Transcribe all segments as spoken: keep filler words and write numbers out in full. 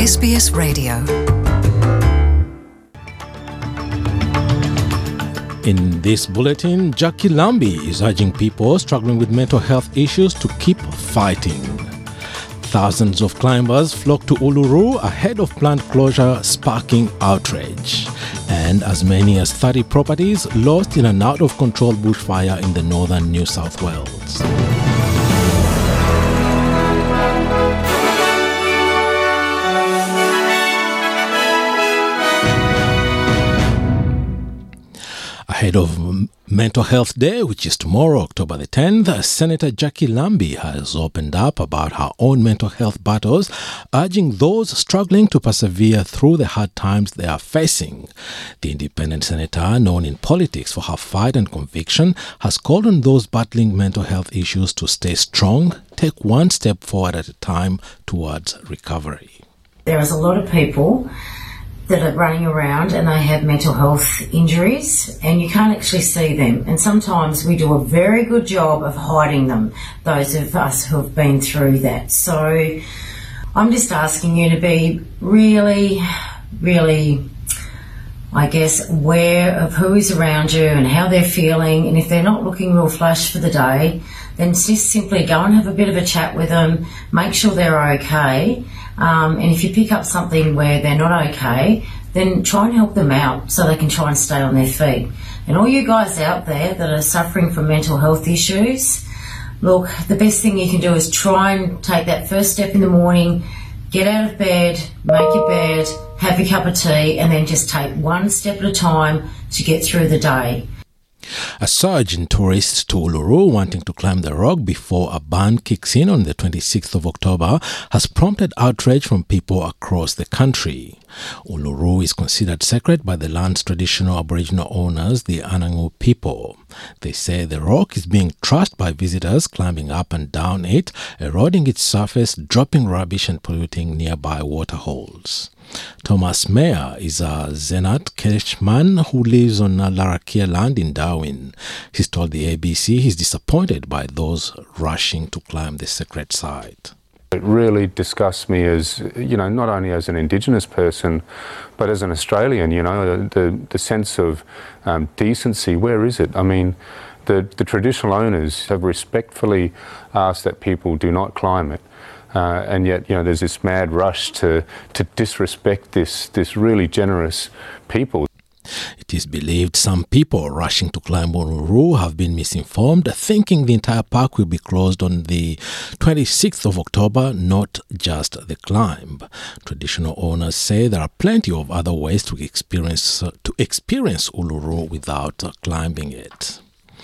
S B S Radio. In this bulletin, Jackie Lambie is urging people struggling with mental health issues to keep fighting. Thousands of climbers flock to Uluru ahead of plant closure, sparking outrage. And as many as thirty properties lost in an out-of-control bushfire in the northern New South Wales. Ahead of Mental Health Day, which is tomorrow, October the tenth, Senator Jackie Lambie has opened up about her own mental health battles, urging those struggling to persevere through the hard times they are facing. The independent senator, known in politics for her fight and conviction, has called on those battling mental health issues to stay strong, take one step forward at a time towards recovery. There is a lot of people that are running around and they have mental health injuries and you can't actually see them, and sometimes we do a very good job of hiding them, those of us who have been through that. So I'm just asking you to be really, really, I guess, aware of who is around you and how they're feeling, and if they're not looking real flush for the day, then just simply go and have a bit of a chat with them, make sure they're okay. Um, and if you pick up something where they're not okay, then try and help them out so they can try and stay on their feet. And all you guys out there that are suffering from mental health issues, look, the best thing you can do is try and take that first step in the morning, get out of bed, make your bed, have your cup of tea, and then just take one step at a time to get through the day. A surge in tourists to Uluru wanting to climb the rock before a ban kicks in on the twenty-sixth of October has prompted outrage from people across the country. Uluru is considered sacred by the land's traditional Aboriginal owners, the Anangu people. They say the rock is being trashed by visitors climbing up and down it, eroding its surface, dropping rubbish and polluting nearby waterholes. Thomas Mayer is a Zenat Keshman who lives on Larrakia land in Darwin. He's told the A B C he's disappointed by those rushing to climb the sacred site. It really disgusts me as, you know, not only as an Indigenous person, but as an Australian, you know, the, the sense of um, decency, where is it? I mean, the, the traditional owners have respectfully asked that people do not climb it. Uh, and yet, you know, there's this mad rush to, to disrespect this, this really generous people. It is believed some people rushing to climb Uluru have been misinformed, thinking the entire park will be closed on the twenty-sixth of October, not just the climb. Traditional owners say there are plenty of other ways to experience, uh, to experience Uluru without uh, climbing it.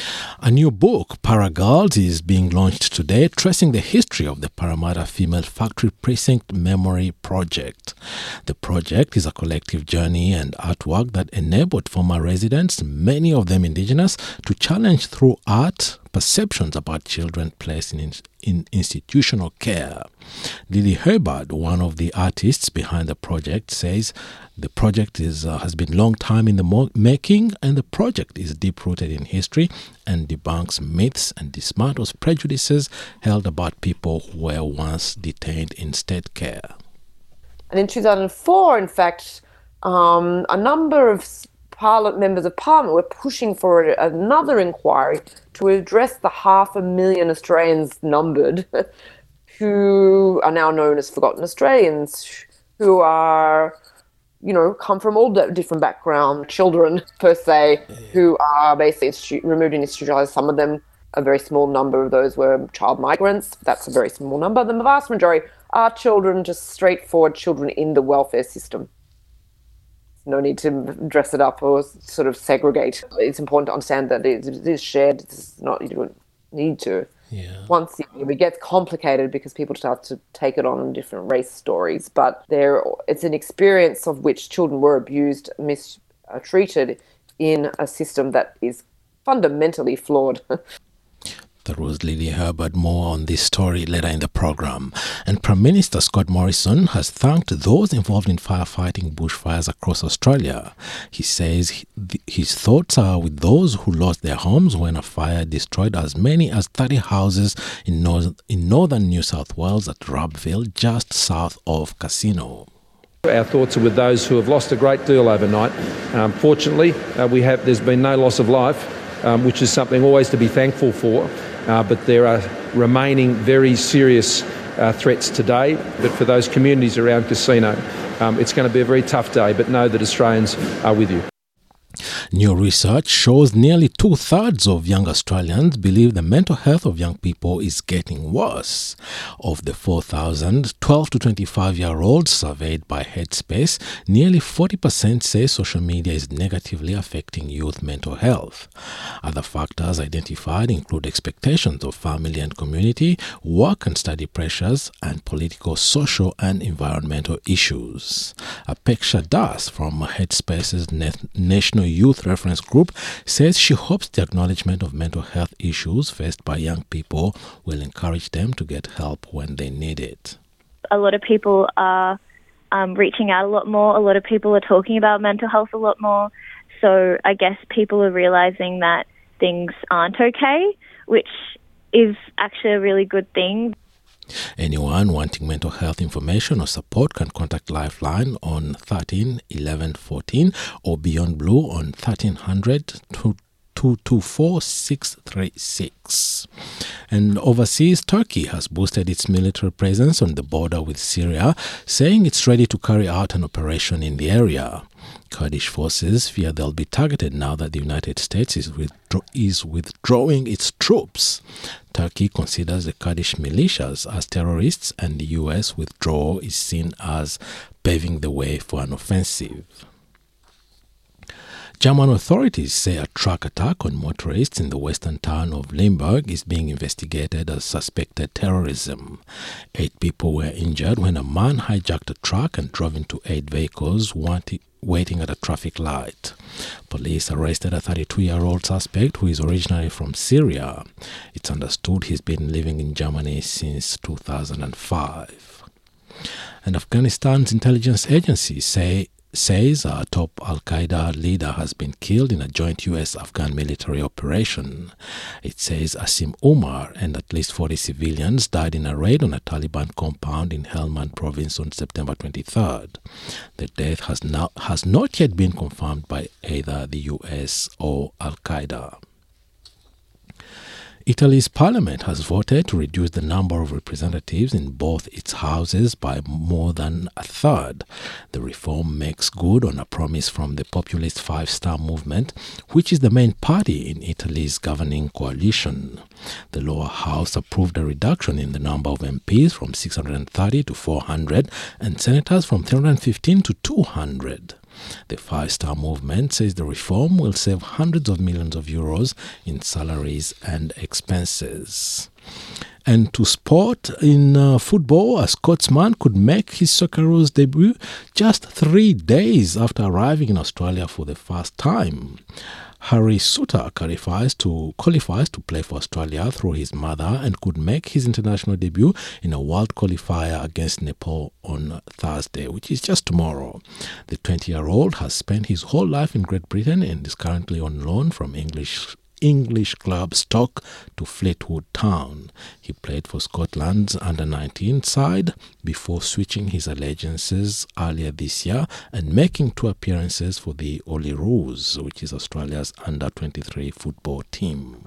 A new book, Para Girls, is being launched today, tracing the history of the Parramatta Female Factory Precinct Memory Project. The project is a collective journey and artwork that enabled former residents, many of them Indigenous, to challenge through art perceptions about children placed in, in institutional care. Lily Herbert, one of the artists behind the project, says the project is uh, has been long time in the mo- making, and the project is deep-rooted in history and debunks myths and dismantles prejudices held about people who were once detained in state care. And in two thousand four, in fact, um, a number of Parliament members of Parliament were pushing for another inquiry to address the half a million Australians numbered who are now known as Forgotten Australians, who are, you know, come from all different backgrounds, children per se, who are basically institu- removed and institutionalized. Some of them, a very small number of those were child migrants. That's a very small number. The vast majority are children, just straightforward children in the welfare system. No need to dress it up or sort of segregate. It's important to understand that it is shared. It's not, you don't need to. Yeah. Once it gets complicated because people start to take it on in different race stories, but there it's an experience of which children were abused, mistreated in a system that is fundamentally flawed. That was Lily Herbert. More on this story later in the program. And Prime Minister Scott Morrison has thanked those involved in firefighting bushfires across Australia. He says his thoughts are with those who lost their homes when a fire destroyed as many as thirty houses in, north, in northern New South Wales at Rubbville, just south of Casino. Our thoughts are with those who have lost a great deal overnight. Um, fortunately, uh, we have there's been no loss of life, um, which is something always to be thankful for. Uh, but there are remaining very serious uh, threats today. But for those communities around Casino, um, it's going to be a very tough day. But know that Australians are with you. New research shows nearly two-thirds of young Australians believe the mental health of young people is getting worse. Of the four thousand twelve to twenty-five-year-olds surveyed by Headspace, nearly forty percent say social media is negatively affecting youth mental health. Other factors identified include expectations of family and community, work and study pressures, and political, social, and environmental issues. Apeksha Das from Headspace's National Youth Reference Group says she hopes the acknowledgement of mental health issues faced by young people will encourage them to get help when they need it. A lot of people are um, reaching out a lot more. A lot of people are talking about mental health a lot more. So I guess people are realising that things aren't okay, which is actually a really good thing. Anyone wanting mental health information or support can contact Lifeline on thirteen eleven fourteen or Beyond Blue on thirteen hundred two two four six three six. And overseas, Turkey has boosted its military presence on the border with Syria, saying it's ready to carry out an operation in the area. Kurdish forces fear they'll be targeted now that the United States is, withdraw- is withdrawing its troops. Turkey considers the Kurdish militias as terrorists, and the U S withdrawal is seen as paving the way for an offensive. German authorities say a truck attack on motorists in the western town of Limburg is being investigated as suspected terrorism. Eight people were injured when a man hijacked a truck and drove into eight vehicles wanting, waiting at a traffic light. Police arrested a thirty-two-year-old suspect who is originally from Syria. It's understood he's been living in Germany since two thousand five. And Afghanistan's intelligence agencies say says a top Al-Qaeda leader has been killed in a joint U S-Afghan military operation. It says Asim Umar and at least forty civilians died in a raid on a Taliban compound in Helmand province on September twenty-third. The death has, now, has not yet been confirmed by either the U S or Al-Qaeda. Italy's parliament has voted to reduce the number of representatives in both its houses by more than a third. The reform makes good on a promise from the populist Five Star Movement, which is the main party in Italy's governing coalition. The lower house approved a reduction in the number of M Ps from six hundred thirty to four hundred and senators from three hundred fifteen to two hundred. The Five Star Movement says the reform will save hundreds of millions of euros in salaries and expenses. And to sport, in uh, football, a Scotsman could make his Socceroos debut just three days after arriving in Australia for the first time. Harry Suter qualifies to, qualifies to play for Australia through his mother and could make his international debut in a world qualifier against Nepal on Thursday, which is just tomorrow. The twenty-year-old has spent his whole life in Great Britain and is currently on loan from English English club Stoke to Fleetwood Town. He played for Scotland's under nineteen side before switching his allegiances earlier this year and making two appearances for the Olyroos, which is Australia's under twenty-three football team.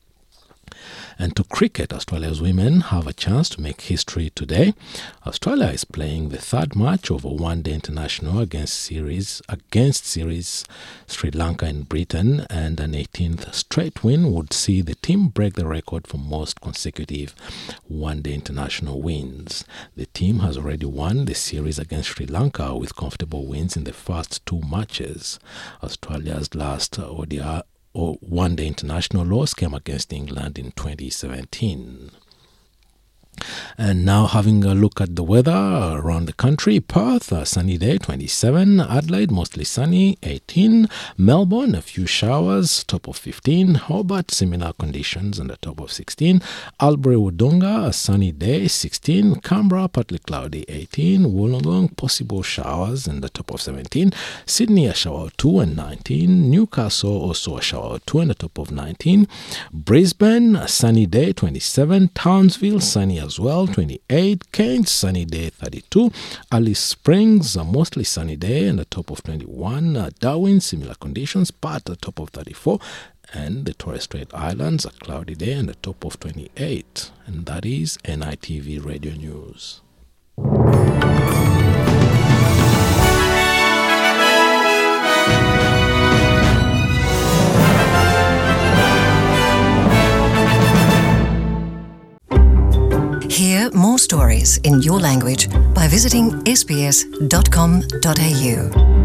And to cricket, Australia's women have a chance to make history today. Australia is playing the third match of a one-day international against series against series Sri Lanka and Britain, and an eighteenth straight win would see the team break the record for most consecutive one-day international wins. The team has already won the series against Sri Lanka with comfortable wins in the first two matches. Australia's last O D I or one-day international loss came against England in twenty seventeen. And now having a look at the weather around the country. Perth, a sunny day, twenty-seven. Adelaide, mostly sunny, eighteen. Melbourne, a few showers, top of fifteen. Hobart, similar conditions, and a top of sixteen. Albury-Wodonga, a sunny day, sixteen. Canberra, partly cloudy, eighteen. Wollongong, possible showers, and a top of seventeen. Sydney, a shower two and nineteen. Newcastle, also a shower two and a top of nineteen. Brisbane, a sunny day, twenty-seven. Townsville, sunny as as well, twenty-eight. Cairns, sunny day, thirty-two. Alice Springs, a mostly sunny day and a top of twenty-one. Uh, Darwin, similar conditions, but a top of thirty-four. And the Torres Strait Islands, a cloudy day and a top of twenty-eight. And that is N I T V Radio News. Hear more stories in your language by visiting s b s dot com dot a u.